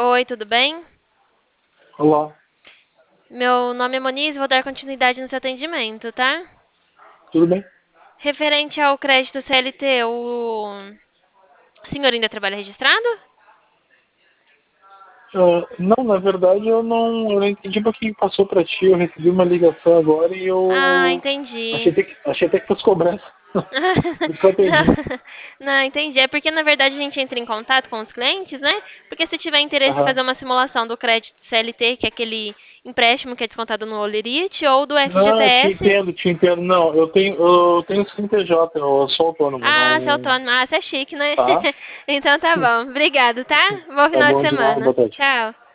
Oi, tudo bem? Olá, Meu nome é Moniz, vou dar continuidade no seu atendimento, tá? tudo bem? Referente ao crédito CLT, o senhor ainda trabalha registrado? Não, na verdade eu não entendi porque que passou para ti, eu recebi uma ligação agora e Ah, eu entendi. achei até que fosse cobrança. Por isso que eu Não, atendi. não, entendi. É porque, na verdade, a gente entra em contato com os clientes, né? Porque se tiver interesse em fazer Aham. uma simulação do crédito CLT, que é aquele empréstimo que é descontado no Olerite, ou do Não, eu te FGTS. entendo, te entendo. Não, eu tenho CNPJ, eu sou autônomo, Ah, seu não. autônomo. Ah, você é chique, né? Tá? Então tá bom. Obrigado, tá? Bom Tá final de bom de nada, semana. boa tarde. Tchau.